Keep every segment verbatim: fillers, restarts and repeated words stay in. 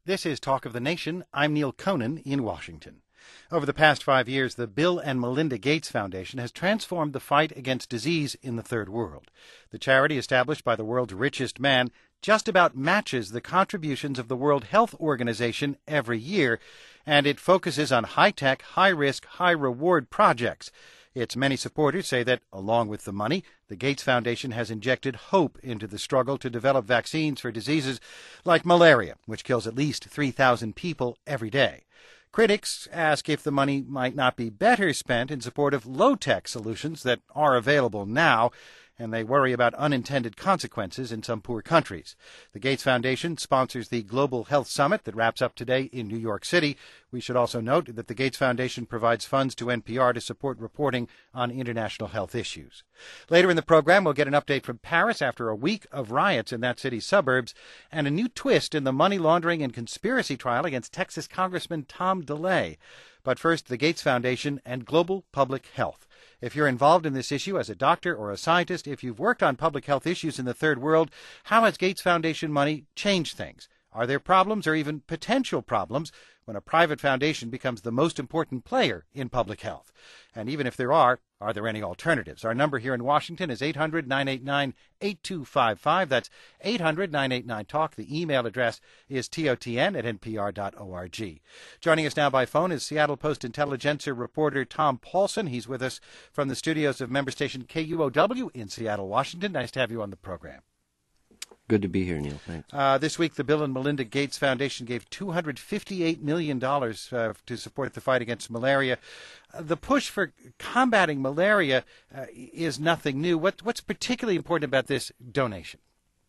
This is Talk of the Nation. I'm Neil Conan in Washington. Over the past five years, the Bill and Melinda Gates Foundation has transformed the fight against disease in the Third World. The charity, established by the world's richest man, just about matches the contributions of the World Health Organization every year, and it focuses on high-tech, high-risk, high-reward projects. Its many supporters say that, along with the money, the Gates Foundation has injected hope into the struggle to develop vaccines for diseases like malaria, which kills at least three thousand people every day. Critics ask if the money might not be better spent in support of low-tech solutions that are available now, and they worry about unintended consequences in some poor countries. The Gates Foundation sponsors the Global Health Summit that wraps up today in New York City. We should also note that the Gates Foundation provides funds to N P R to support reporting on international health issues. Later in the program, we'll get an update from Paris after a week of riots in that city's suburbs and a new twist in the money laundering and conspiracy trial against Texas Congressman Tom DeLay. But first, the Gates Foundation and global public health. If you're involved in this issue as a doctor or a scientist, if you've worked on public health issues in the Third World, how has Gates Foundation money changed things? Are there problems or even potential problems when a private foundation becomes the most important player in public health? And even if there are, are there any alternatives? Our number here in Washington is eight hundred, nine eight nine, eight two five five. That's eight hundred, nine eight nine, talk. The email address is totn at n p r dot org. Joining us now by phone is Seattle Post Intelligencer reporter Tom Paulson. He's with us from the studios of member station K U O W in Seattle, Washington. Nice to have you on the program. Good to be here, Neil. Thanks. Uh, this week, the Bill and Melinda Gates Foundation gave two hundred fifty-eight million dollars uh, to support the fight against malaria. Uh, the push for combating malaria uh, is nothing new. What, what's particularly important about this donation?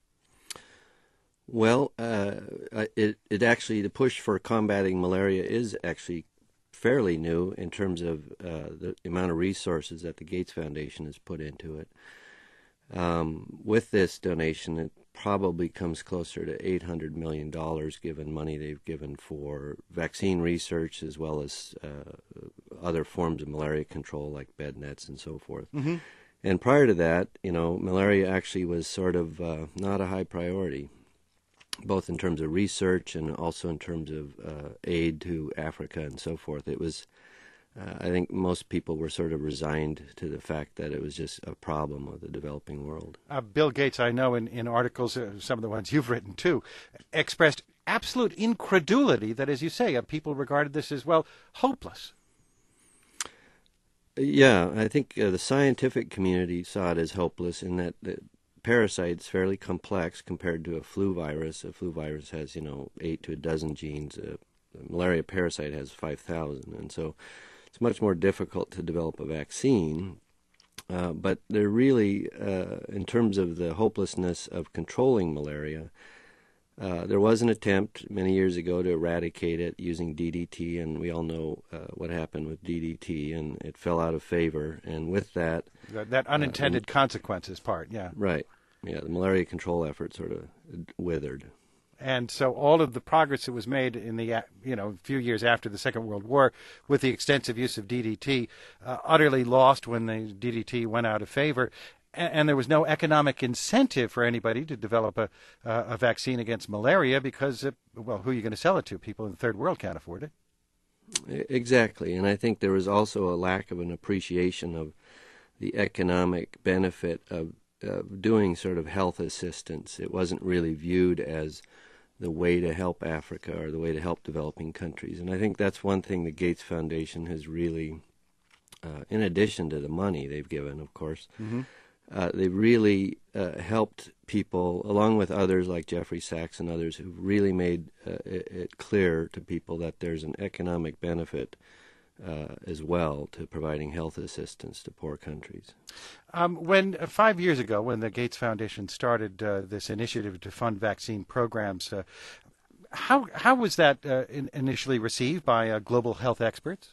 Well, uh, it, it actually, the push for combating malaria is actually fairly new in terms of uh, the amount of resources that the Gates Foundation has put into it. Um, with this donation, it probably comes closer to eight hundred million dollars given money they've given for vaccine research as well as uh, other forms of malaria control like bed nets and so forth. Mm-hmm. And prior to that, you know, malaria actually was sort of uh, not a high priority, both in terms of research and also in terms of uh, aid to Africa and so forth. It was Uh, I think most people were sort of resigned to the fact that it was just a problem of the developing world. Uh, Bill Gates, I know in, in articles, uh, some of the ones you've written too, expressed absolute incredulity that, as you say, uh, people regarded this as, well, hopeless. Yeah, I think uh, the scientific community saw it as hopeless in that the parasite is fairly complex compared to a flu virus. A flu virus has, you know, eight to a dozen genes. A, a malaria parasite has five thousand, and so it's much more difficult to develop a vaccine, uh, but they're really, uh, in terms of the hopelessness of controlling malaria, uh, there was an attempt many years ago to eradicate it using D D T, and we all know uh, what happened with D D T, and it fell out of favor, and with that... That, that unintended uh, consequences part, yeah. Right. Yeah, the malaria control effort sort of withered. And so all of the progress that was made in the, you know, few years after the Second World War with the extensive use of D D T uh, utterly lost when the D D T went out of favor. And, and there was no economic incentive for anybody to develop a, uh, a vaccine against malaria because, uh, well, who are you going to sell it to? People in the Third World can't afford it. Exactly. And I think there was also a lack of an appreciation of the economic benefit of, of doing sort of health assistance. It wasn't really viewed as the way to help Africa or the way to help developing countries. And I think that's one thing the Gates Foundation has really, uh, in addition to the money they've given, of course, mm-hmm. uh, they've really uh, helped people, along with others like Jeffrey Sachs and others, who've really made uh, it, it clear to people that there's an economic benefit Uh, as well to providing health assistance to poor countries. Um, when uh, five years ago, when the Gates Foundation started uh, this initiative to fund vaccine programs, uh, how how was that uh, in, initially received by uh, global health experts?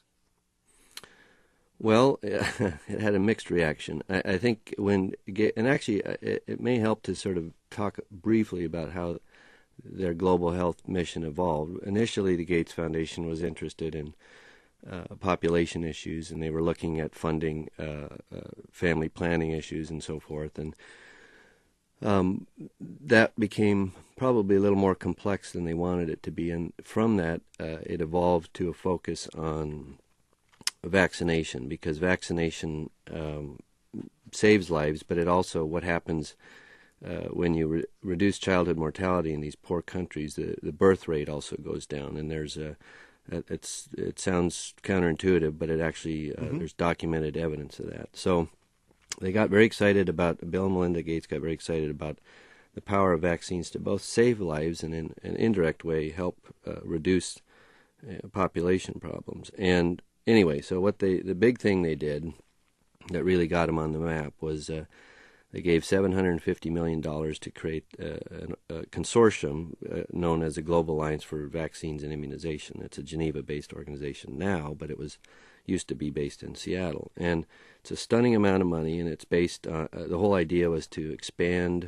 Well, it had a mixed reaction. I, I think when, and actually, it, it may help to sort of talk briefly about how their global health mission evolved. Initially, the Gates Foundation was interested in Uh, population issues, and they were looking at funding uh, uh, family planning issues and so forth. And um, that became probably a little more complex than they wanted it to be. And from that, uh, it evolved to a focus on vaccination, because vaccination um, saves lives, but it also, what happens uh, when you re- reduce childhood mortality in these poor countries, the, the birth rate also goes down. And there's a, it's it sounds counterintuitive, but it actually, uh, mm-hmm. there's documented evidence of that. So they got very excited about, Bill and Melinda Gates got very excited about the power of vaccines to both save lives and in an indirect way help uh, reduce uh, population problems. And anyway, so what they, the big thing they did that really got them on the map was uh, they gave seven hundred fifty million dollars to create uh, a, a consortium uh, known as the Global Alliance for Vaccines and Immunization. It's a Geneva-based organization now, but it was used to be based in Seattle. And it's a stunning amount of money, and it's based on, uh, the whole idea was to expand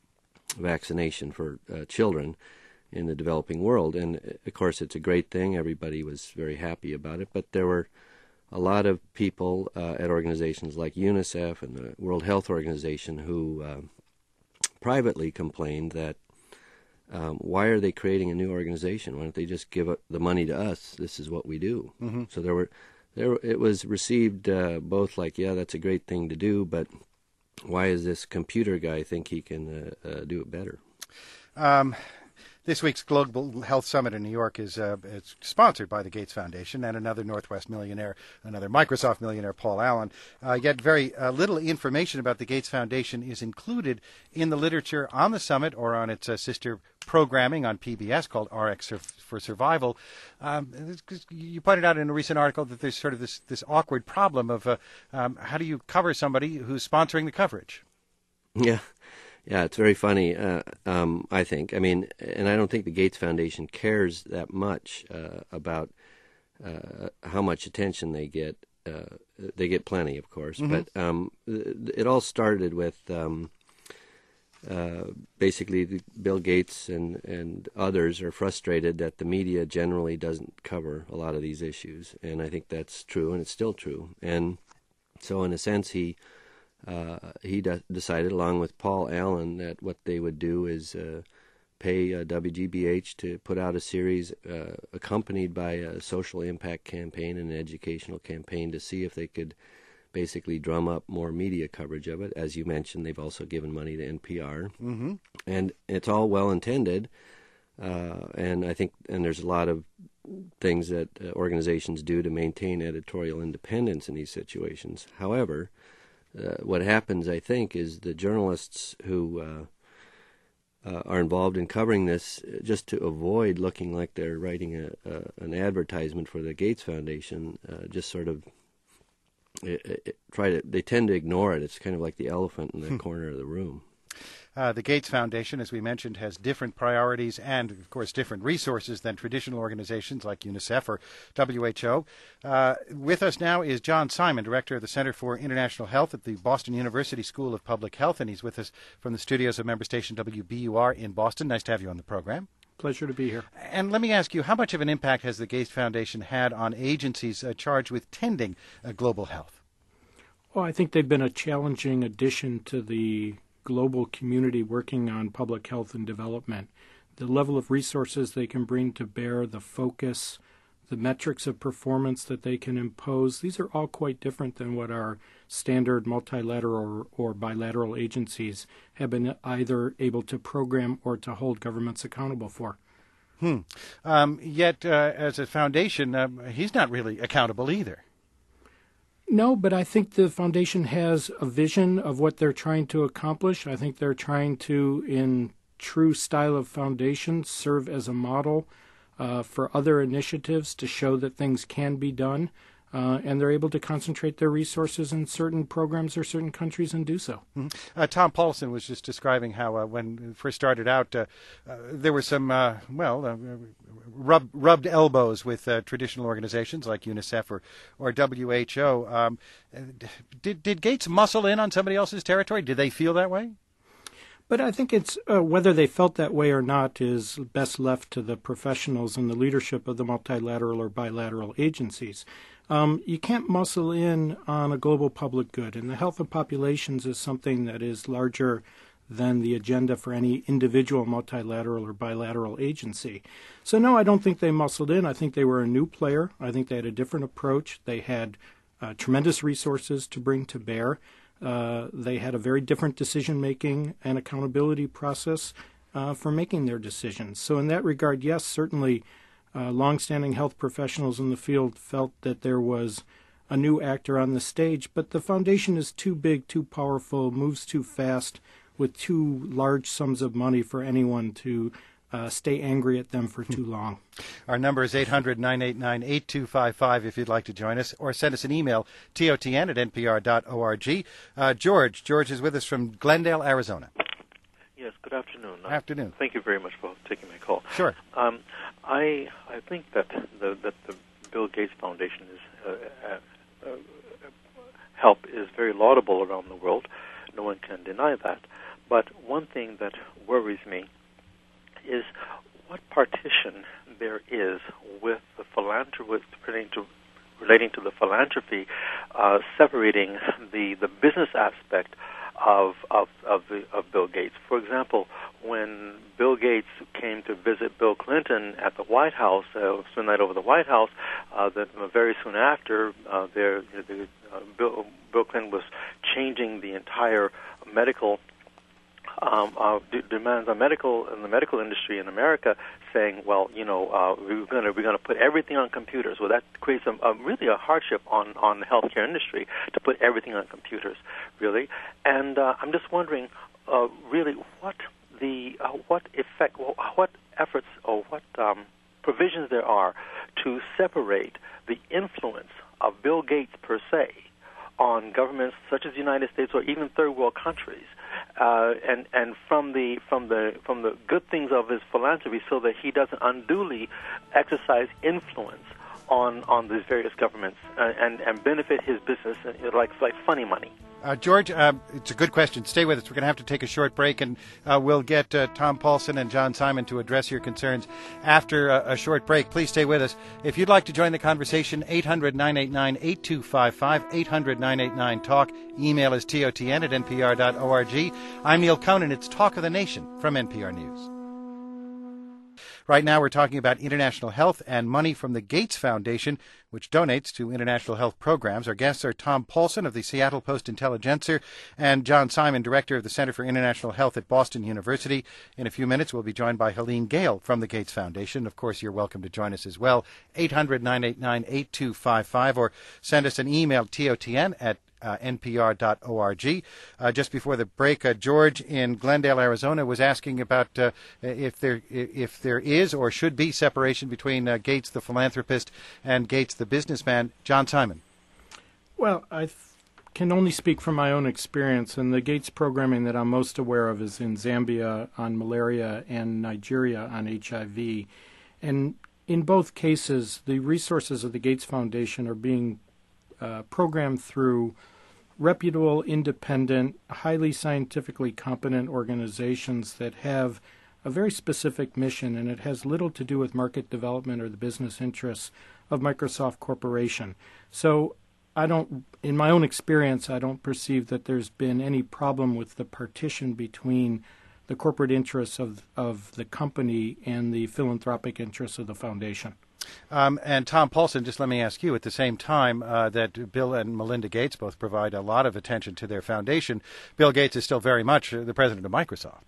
vaccination for uh, children in the developing world. And of course, it's a great thing. Everybody was very happy about it. But there were a lot of people uh, at organizations like UNICEF and the World Health Organization who uh, privately complained that um, why are they creating a new organization? Why don't they just give the money to us? This is what we do. Mm-hmm. So there were, there it was received uh, both like, yeah, that's a great thing to do, but why does this computer guy think he can uh, uh, do it better? Um, this week's Global Health Summit in New York is uh, it's sponsored by the Gates Foundation and another Northwest millionaire, another Microsoft millionaire, Paul Allen. Uh, yet very uh, little information about the Gates Foundation is included in the literature on the summit or on its uh, sister programming on P B S called R X for Survival. Um, you pointed out in a recent article that there's sort of this, this awkward problem of uh, um, how do you cover somebody who's sponsoring the coverage? Yeah. Yeah, it's very funny, uh, um, I think. I mean, and I don't think the Gates Foundation cares that much uh, about uh, how much attention they get. Uh, they get plenty, of course. Mm-hmm. But um, it all started with um, uh, basically Bill Gates and, and others are frustrated that the media generally doesn't cover a lot of these issues. And I think that's true, and it's still true. And so in a sense, he... Uh, he de- decided, along with Paul Allen, that what they would do is uh, pay uh, W G B H to put out a series uh, accompanied by a social impact campaign and an educational campaign to see if they could basically drum up more media coverage of it. As you mentioned, they've also given money to N P R. Mm-hmm. And it's all well intended. Uh, and I think, and there's a lot of things that uh, organizations do to maintain editorial independence in these situations. However, Uh, what happens, I think, is the journalists who uh, uh, are involved in covering this, just to avoid looking like they're writing a, a, an advertisement for the Gates Foundation, uh, just sort of it, it, try to, they tend to ignore it. It's kind of like the elephant in the corner of the room. Uh, the Gates Foundation, as we mentioned, has different priorities and, of course, different resources than traditional organizations like UNICEF or W H O. Uh, with us now is John Simon, Director of the Center for International Health at the Boston University School of Public Health, and he's with us from the studios of member station W B U R in Boston. Nice to have you on the program. Pleasure to be here. And let me ask you, how much of an impact has the Gates Foundation had on agencies uh, charged with tending uh, global health? Well, I think they've been a challenging addition to the global community working on public health and development. The level of resources they can bring to bear, the focus, the metrics of performance that they can impose, these are all quite different than what our standard multilateral or, or bilateral agencies have been either able to program or to hold governments accountable for. Hmm. Um, yet, uh, as a foundation, uh, he's not really accountable either. No, but I think the foundation has a vision of what they're trying to accomplish. I think they're trying to, in true style of foundation, serve as a model uh, for other initiatives to show that things can be done. Uh, and they're able to concentrate their resources in certain programs or certain countries and do so. Mm-hmm. Uh, Tom Paulson was just describing how uh, when it first started out, uh, uh, there were some, uh, well, uh, rub, rubbed elbows with uh, traditional organizations like UNICEF or, or W H O. Um, did, did Gates muscle in on somebody else's territory? Did they feel that way? But I think it's uh, whether they felt that way or not is best left to the professionals and the leadership of the multilateral or bilateral agencies. Um, you can't muscle in on a global public good, and the health of populations is something that is larger than the agenda for any individual multilateral or bilateral agency. So no, I don't think they muscled in. I think they were a new player. I think they had a different approach. They had uh, tremendous resources to bring to bear. Uh, they had a very different decision-making and accountability process uh, for making their decisions. So in that regard, yes, certainly uh, longstanding health professionals in the field felt that there was a new actor on the stage, but the foundation is too big, too powerful, moves too fast, with too large sums of money for anyone to uh, stay angry at them for too long. Our number is eight hundred, nine eight nine, eight two five five if you'd like to join us, or send us an email, T O T N at N P R dot org. Uh, George, George is with us from Glendale, Arizona. Yes, good afternoon. Afternoon. Uh, thank you very much for taking my call. Sure. Um, I I think that the that the Bill Gates Foundation is uh, uh, uh, help is very laudable around the world. No one can deny that. But one thing that worries me is what partition there is with the philanthropy, relating to, relating to the philanthropy, uh, separating the, the business aspect of of of, the, of Bill Gates. For example, when Bill Gates came to visit Bill Clinton at the White House, uh, one night over the White House, uh, that uh, very soon after, uh, there, the, uh, Bill, Bill Clinton was changing the entire medical um, uh, d- demands on medical in the medical industry in America, saying, well, you know, uh, we're going to we're going to put everything on computers. Well, that creates a, a really a hardship on on the healthcare industry to put everything on computers, really. And uh, I'm just wondering, uh, really, what the uh, what effect, what efforts, or what um, provisions there are to separate the influence of Bill Gates per se on governments such as the United States or even third world countries, uh, and and from the from the from the good things of his philanthropy, so that he doesn't unduly exercise influence on on these various governments uh, and and benefit his business uh, like like funny money. Uh, George, uh, it's a good question. Stay with us. We're going to have to take a short break, and uh, we'll get uh, Tom Paulson and John Simon to address your concerns after uh, a short break. Please stay with us. If you'd like to join the conversation, eight hundred, nine eight nine, eight two five five, eight hundred, nine eight nine, talk. Email is T O T N at N P R dot org. I'm Neil Conan. It's Talk of the Nation from N P R News. Right now we're talking about international health and money from the Gates Foundation, which donates to international health programs. Our guests are Tom Paulson of the Seattle Post-Intelligencer and John Simon, Director of the Center for International Health at Boston University. In a few minutes, we'll be joined by Helene Gale from the Gates Foundation. Of course, you're welcome to join us as well. eight hundred, nine eight nine, eight two five five, or send us an email, T O T N at Uh, N P R dot org. Uh, just before the break, uh, George in Glendale, Arizona, was asking about uh, if there if there is or should be separation between uh, Gates, the philanthropist, and Gates, the businessman. John Simon. Well, I th- can only speak from my own experience, and the Gates programming that I'm most aware of is in Zambia on malaria and Nigeria on H I V. And in both cases, the resources of the Gates Foundation are being uh, programmed through reputable, independent, highly scientifically competent organizations that have a very specific mission, and it has little to do with market development or the business interests of Microsoft Corporation. So I don't, in my own experience, I don't perceive that there's been any problem with the partition between the corporate interests of, of the company and the philanthropic interests of the foundation. Um, and Tom Paulson, just let me ask you, at the same time uh, that Bill and Melinda Gates both provide a lot of attention to their foundation, Bill Gates is still very much the president of Microsoft.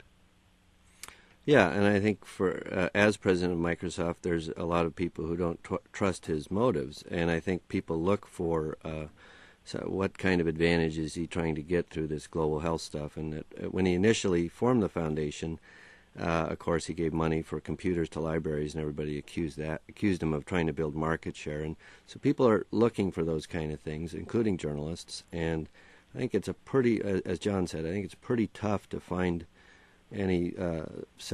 Yeah, and I think for uh, as president of Microsoft, there's a lot of people who don't tr- trust his motives, and I think people look for uh, so what kind of advantage is he trying to get through this global health stuff. And that, uh, when he initially formed the foundation, Uh, of course, he gave money for computers to libraries, and everybody accused that accused him of trying to build market share. And so people are looking for those kind of things, including journalists. And I think it's a pretty, as John said, I think it's pretty tough to find any uh,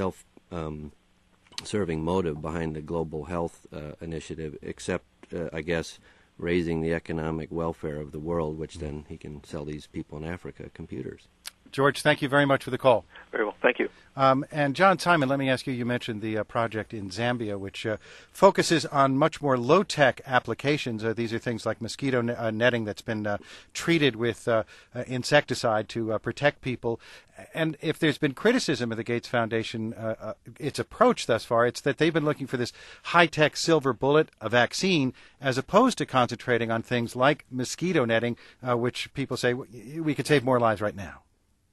self-serving um, motive behind the global health uh, initiative, except, uh, I guess, raising the economic welfare of the world, which then he can sell these people in Africa computers. George, thank you very much for the call. Very well. Thank you. Um, and John Simon, let me ask you, you mentioned the uh, project in Zambia, which uh, focuses on much more low-tech applications. Uh, these are things like mosquito ne- uh, netting that's been uh, treated with uh, uh, insecticide to uh, protect people. And if there's been criticism of the Gates Foundation, uh, uh, its approach thus far, it's that they've been looking for this high-tech silver bullet, a vaccine, as opposed to concentrating on things like mosquito netting, uh, which people say we could save more lives right now.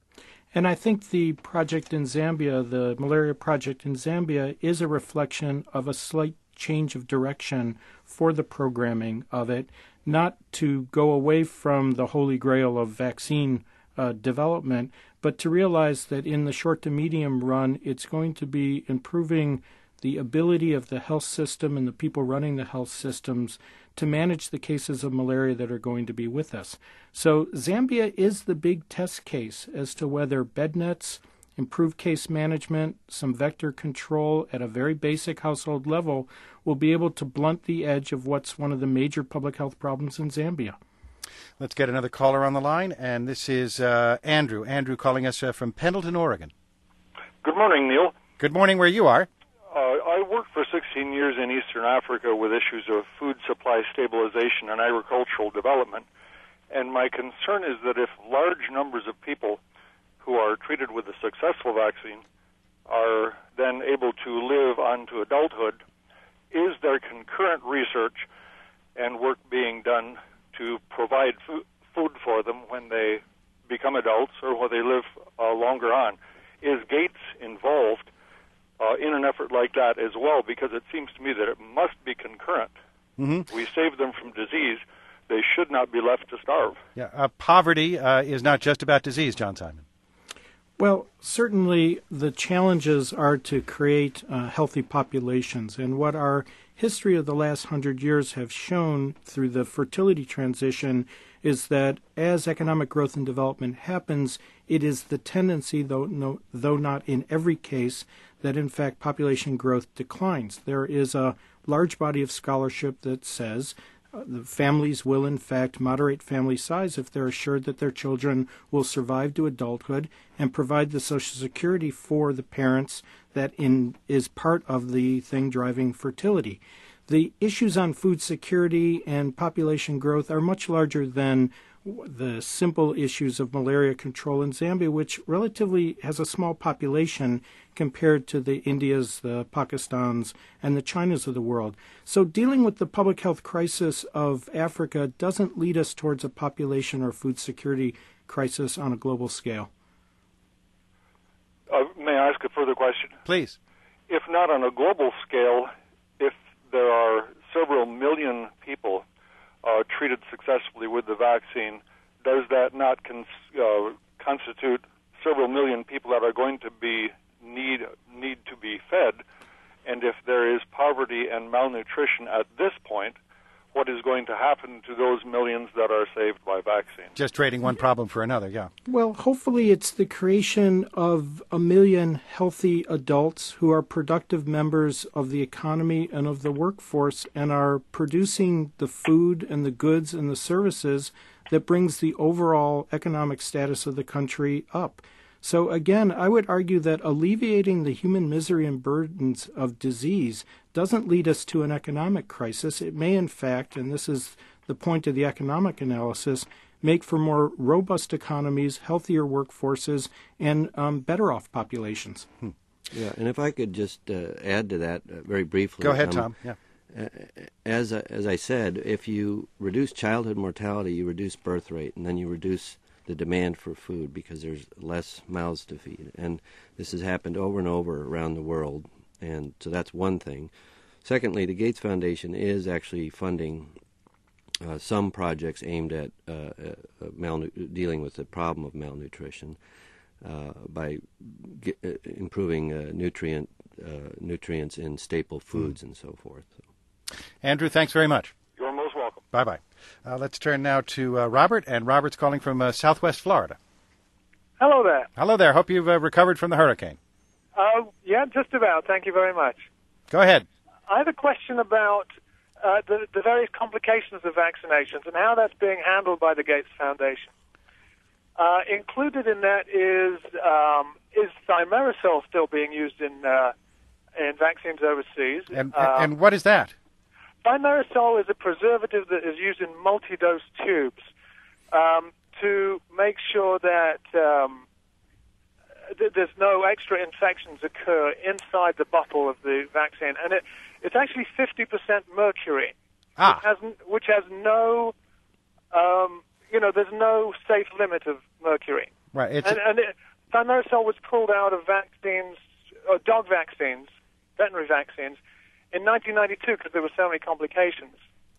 And I think the project in Zambia, the malaria project in Zambia, is a reflection of a slight change of direction for the programming of it, not to go away from the holy grail of vaccine uh, development, but to realize that in the short to medium run, it's going to be improving the ability of the health system and the people running the health systems to manage the cases of malaria that are going to be with us. So Zambia is the big test case as to whether bed nets, improved case management, some vector control at a very basic household level will be able to blunt the edge of what's one of the major public health problems in Zambia. Let's get another caller on the line, and this is uh, Andrew. Andrew calling us uh, from Pendleton, Oregon. Good morning, Neil. Good morning where you are. Uh, I worked for sixteen years in Eastern Africa with issues of food supply stabilization and agricultural development, and my concern is that if large numbers of people who are treated with a successful vaccine are then able to live on to adulthood, is there concurrent research and work being done to provide fo- food for them when they become adults or when they live uh, longer on? Is Gates involved Uh, in an effort like that as well, because it seems to me that it must be concurrent. Mm-hmm. We save them from disease. They should not be left to starve. Yeah, uh, poverty uh, is not just about disease, John Simon. Well, certainly the challenges are to create uh, healthy populations. And what our history of the last hundred years have shown through the fertility transition is that as economic growth and development happens, it is the tendency, though, no, though not in every case, that in fact population growth declines. There is a large body of scholarship that says uh, the families will in fact moderate family size if they're assured that their children will survive to adulthood and provide the Social Security for the parents that in is part of the thing driving fertility. The issues on food security and population growth are much larger than the simple issues of malaria control in Zambia, which relatively has a small population compared to the Indias, the Pakistans, and the Chinas of the world. So dealing with the public health crisis of Africa doesn't lead us towards a population or food security crisis on a global scale. Uh, may I ask a further question? Please. If not on a global scale, if there are several million people Uh, treated successfully with the vaccine, does that not cons- uh, constitute several million people that are going to be need need to be fed? And if there is poverty and malnutrition at this point, what is going to happen to those millions that are saved by vaccine? Just trading one problem for another, yeah. Well, hopefully it's the creation of a million healthy adults who are productive members of the economy and of the workforce and are producing the food and the goods and the services that brings the overall economic status of the country up. So again, I would argue that alleviating the human misery and burdens of disease doesn't lead us to an economic crisis. It may, in fact, and this is the point of the economic analysis, make for more robust economies, healthier workforces, and um, better off populations. Hmm. Yeah, and if I could just uh, add to that uh, very briefly. Go ahead, um, Tom. Yeah. As, uh, as I said, if you reduce childhood mortality, you reduce birth rate, and then you reduce the demand for food because there's less mouths to feed. And this has happened over and over around the world, and so that's one thing. Secondly, the Gates Foundation is actually funding uh, some projects aimed at uh, uh, malnu- dealing with the problem of malnutrition uh, by g- uh, improving uh, nutrient uh, nutrients in staple foods mm. and so forth. So. Andrew, thanks very much. You're most welcome. Bye-bye. Uh, let's turn now to uh, Robert, and Robert's calling from uh, Southwest Florida. Hello there. Hello there. Hope you've uh, recovered from the hurricane. Uh, yeah, just about. Thank you very much. Go ahead. I have a question about uh, the, the various complications of vaccinations and how that's being handled by the Gates Foundation. Uh, included in that is um, is thimerosal still being used in uh, in vaccines overseas? And, um, and what is that? Thimerosal is a preservative that is used in multi-dose tubes um, to make sure that um, th- there's no extra infections occur inside the bottle of the vaccine, and it, it's actually fifty percent mercury, Ah. which has, n- which has no um, you know, there's no safe limit of mercury. Right. It's And, and it, thimerosal was pulled out of vaccines, or dog vaccines, veterinary vaccines, in nineteen ninety-two because there were so many complications.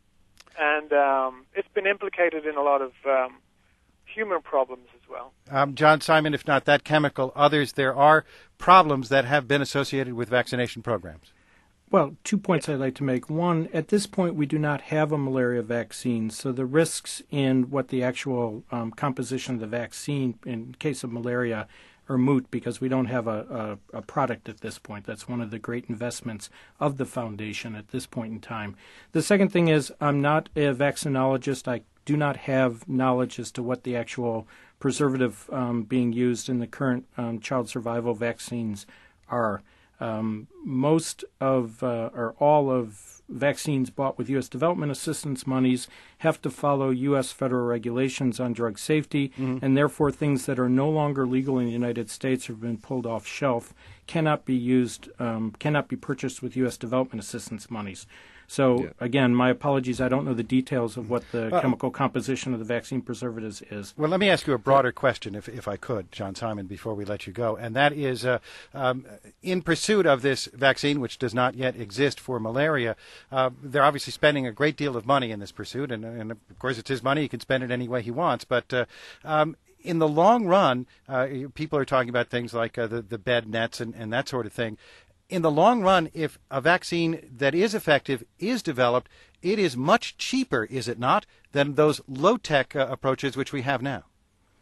And um, it's been implicated in a lot of um, human problems as well. um, John Simon, if not that chemical, others, there are problems that have been associated with vaccination programs. Well, two points I'd like to make. One, at this point, we do not have a malaria vaccine, so the risks in what the actual um, composition of the vaccine in case of malaria are moot because we don't have a, a, a product at this point. That's one of the great investments of the foundation at this point in time. The second thing is I'm not a vaccinologist. I do not have knowledge as to what the actual preservative um, being used in the current um, child survival vaccines are. Um, most of, uh, or all of vaccines bought with U S development assistance monies have to follow U S federal regulations on drug safety, mm-hmm. and therefore things that are no longer legal in the United States or have been pulled off shelf cannot be used, um, cannot be purchased with U S development assistance monies. So, yeah. Again, my apologies. I don't know the details of what the uh, chemical composition of the vaccine preservatives is. Well, let me ask you a broader question, if if I could, John Simon, before we let you go. And that is, uh, um, in pursuit of this vaccine, which does not yet exist for malaria, uh, they're obviously spending a great deal of money in this pursuit. And, and of course, it's his money. He can spend it any way he wants. But uh, um, in the long run, uh, people are talking about things like uh, the, the bed nets and, and that sort of thing. In the long run, if a vaccine that is effective is developed, it is much cheaper, is it not, than those low-tech uh, approaches which we have now?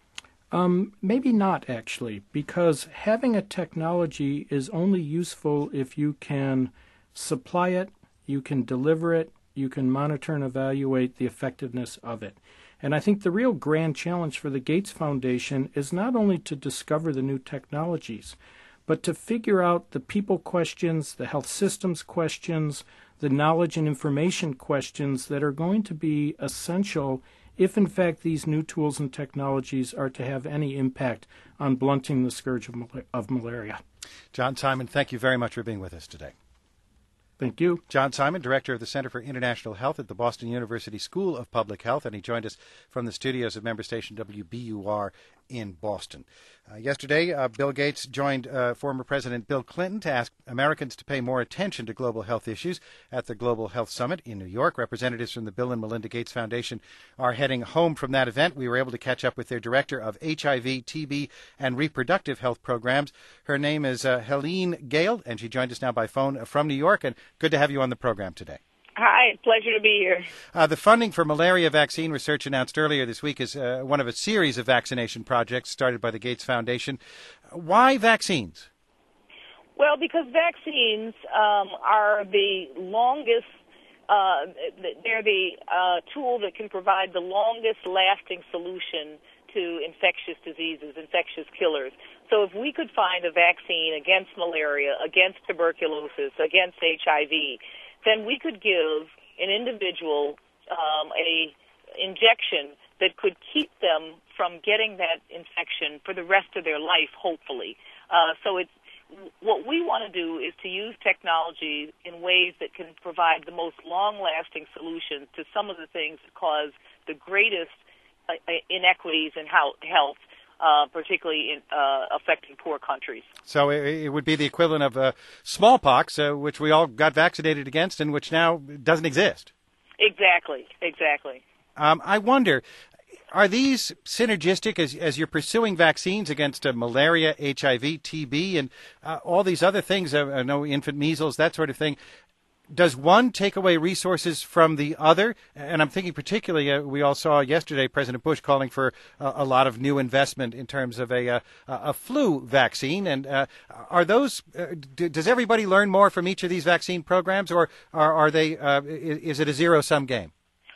Um, maybe not, actually, because having a technology is only useful if you can supply it, you can deliver it, you can monitor and evaluate the effectiveness of it. And I think the real grand challenge for the Gates Foundation is not only to discover the new technologies, but to figure out the people questions, the health systems questions, the knowledge and information questions that are going to be essential if, in fact, these new tools and technologies are to have any impact on blunting the scourge of, mal- of malaria. John Simon, thank you very much for being with us today. Thank you. John Simon, Director of the Center for International Health at the Boston University School of Public Health, and he joined us from the studios of member station W B U R in Boston. Uh, yesterday, uh, Bill Gates joined uh, former President Bill Clinton to ask Americans to pay more attention to global health issues at the Global Health Summit in New York. Representatives from the Bill and Melinda Gates Foundation are heading home from that event. We were able to catch up with their director of H I V, T B, and reproductive health programs. Her name is uh, Helene Gale, and she joined us now by phone from New York, and good to have you on the program today. Hi, pleasure to be here. Uh, the funding for malaria vaccine research announced earlier this week is uh, one of a series of vaccination projects started by the Gates Foundation. Why vaccines? Well, because vaccines um, are the longest, uh, they're the uh, tool that can provide the longest lasting solution to infectious diseases, infectious killers. So if we could find a vaccine against malaria, against tuberculosis, against H I V, then we could give an individual um, a injection that could keep them from getting that infection for the rest of their life, hopefully. Uh, so it's what we want to do is to use technology in ways that can provide the most long-lasting solutions to some of the things that cause the greatest uh, inequities in health. Uh, particularly in, uh, affecting poor countries. So it, it would be the equivalent of uh, smallpox, uh, which we all got vaccinated against and which now doesn't exist. Exactly, exactly. Um, I wonder, are these synergistic as, as you're pursuing vaccines against uh, malaria, H I V, T B, and uh, all these other things, uh, I know infant measles, that sort of thing? Does one take away resources from the other? And I'm thinking particularly, uh, we all saw yesterday President Bush calling for uh, a lot of new investment in terms of a uh, a flu vaccine. And uh, are those? Uh, do, does everybody learn more from each of these vaccine programs, or are, are they? Uh, is, is it a zero sum game? Well,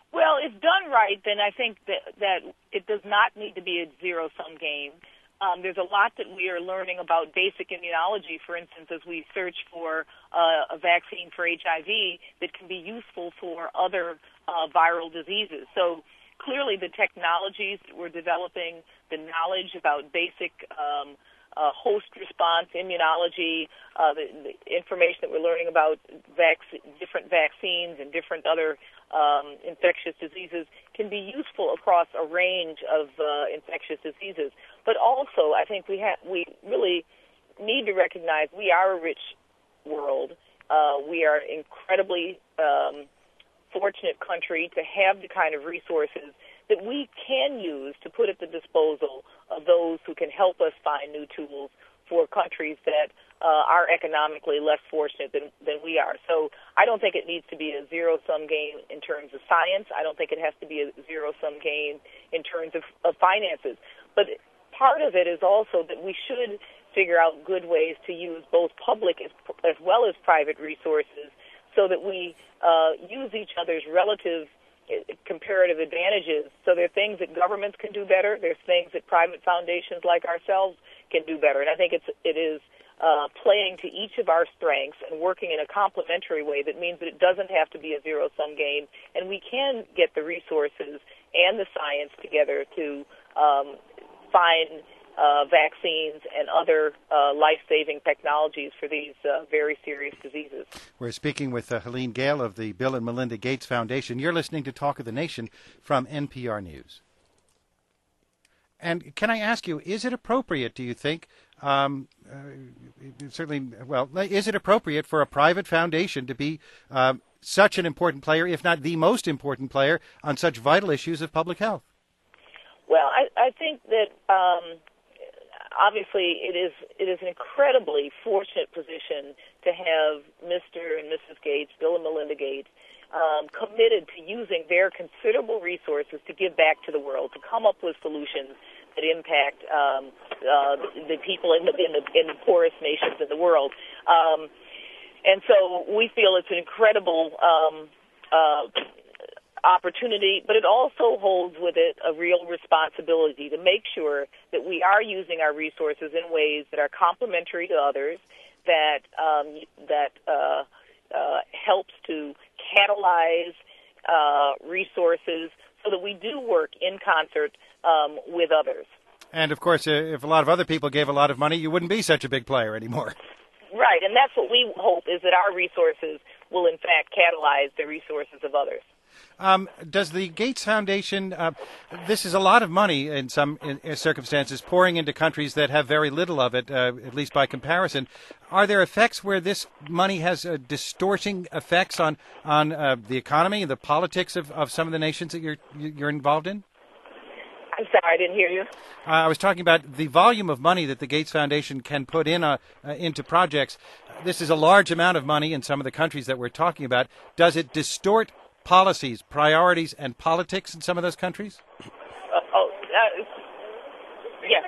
if done right, then I think that, that it does not need to be a zero-sum game. Um, there's a lot that we are learning about basic immunology, for instance, as we search for uh, a vaccine for H I V that can be useful for other uh, viral diseases. So clearly the technologies that we're developing, the knowledge about basic um, uh, host response immunology, uh, the, the information that we're learning about vac- different vaccines and different other um, infectious diseases can be useful across a range of uh, infectious diseases. But also, I think we have we really need to recognize we are a rich world. Uh, we are incredibly um, fortunate country to have the kind of resources that we can use to put at the disposal of those who can help us find new tools for countries that uh, are economically less fortunate than, than we are. So I don't think it needs to be a zero-sum game in terms of science. I don't think it has to be a zero-sum game in terms of, of finances. But part of it is also that we should figure out good ways to use both public as, as well as private resources so that we uh, use each other's relative comparative advantages. So there are things that governments can do better. There's things that private foundations like ourselves can do better. And I think it's, it is uh, playing to each of our strengths and working in a complementary way that means that it doesn't have to be a zero-sum game, and we can get the resources and the science together to um, find uh, vaccines and other uh, life-saving technologies for these uh, very serious diseases. We're speaking with uh, Helene Gayle of the Bill and Melinda Gates Foundation. You're listening to Talk of the Nation from N P R News. And can I ask you, is it appropriate, do you think, um, uh, certainly, well, is it appropriate for a private foundation to be uh, such an important player, if not the most important player, on such vital issues of public health? Well, I, I think that um, obviously it is it is an incredibly fortunate position to have Mister and Missus Gates, Bill and Melinda Gates, um, committed to using their considerable resources to give back to the world, to come up with solutions that impact um, uh, the people in the, in the in the poorest nations in the world. Um, and so we feel it's an incredible um, uh, opportunity, but it also holds with it a real responsibility to make sure that we are using our resources in ways that are complementary to others, that um, that uh, uh, helps to catalyze uh, resources so that we do work in concert um, with others. And, of course, uh, if a lot of other people gave a lot of money, you wouldn't be such a big player anymore. Right, and that's what we hope, is that our resources will, in fact, catalyze the resources of others. Um, does the Gates Foundation, uh, this is a lot of money in some in, in circumstances, pouring into countries that have very little of it, uh, at least by comparison. Are there effects where this money has uh, distorting effects on, on uh, the economy and the politics of, of some of the nations that you're, you're involved in? I'm sorry, I didn't hear you. Uh, I was talking about the volume of money that the Gates Foundation can put in uh, uh, into projects. This is a large amount of money in some of the countries that we're talking about. Does it distort policies, priorities, and politics in some of those countries? Uh, oh, uh, yes.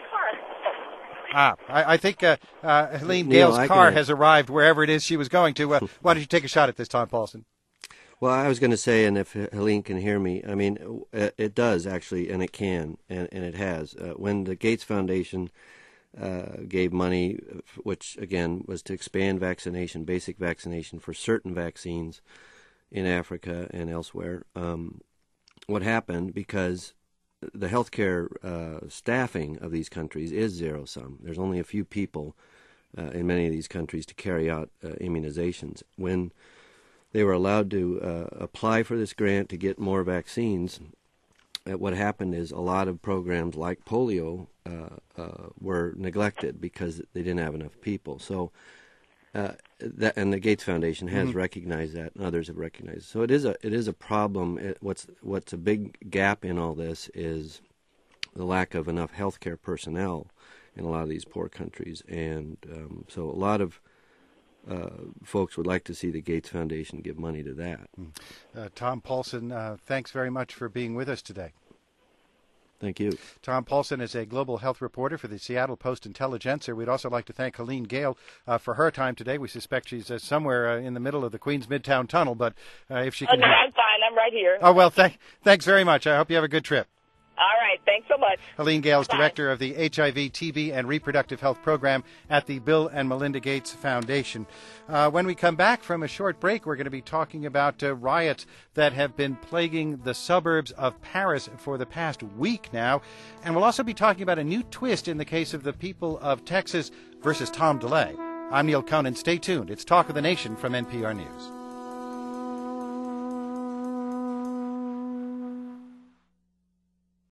Ah, I, I think uh, uh, Helene Neil, Gayle's I car can... has arrived wherever it is she was going to. Uh, why don't you take a shot at this, Tom Paulson? Well, I was going to say, and if Helene can hear me, I mean, it does actually, and it can, and, and it has. Uh, when the Gates Foundation uh, gave money, which, again, was to expand vaccination, basic vaccination for certain vaccines in Africa and elsewhere, um, what happened, because the healthcare uh, staffing of these countries is zero-sum. There's only a few people uh, in many of these countries to carry out uh, immunizations. When they were allowed to uh, apply for this grant to get more vaccines, uh, what happened is a lot of programs like polio uh, uh, were neglected because they didn't have enough people. So, uh, that, and the Gates Foundation has mm-hmm. recognized that, and others have recognized it. So it is a it is a problem. It, what's what's a big gap in all this is the lack of enough healthcare personnel in a lot of these poor countries, and um, so a lot of Uh, folks would like to see the Gates Foundation give money to that. Uh, Tom Paulson, uh, thanks very much for being with us today. Thank you. Tom Paulson is a global health reporter for the Seattle Post-Intelligencer. We'd also like to thank Helene Gale uh, for her time today. We suspect she's uh, somewhere uh, in the middle of the Queens Midtown Tunnel, but uh, if she can... Oh, no, I'm fine. I'm right here. Oh, well, th- thanks very much. I hope you have a good trip. All right. Thanks so much. Helene Gale is Bye. director of the H I V, T B, and Reproductive Health Program at the Bill and Melinda Gates Foundation. Uh, when we come back from a short break, we're going to be talking about uh, riots that have been plaguing the suburbs of Paris for the past week now. And we'll also be talking about a new twist in the case of the people of Texas versus Tom DeLay. I'm Neil Conan. Stay tuned. It's Talk of the Nation from N P R News.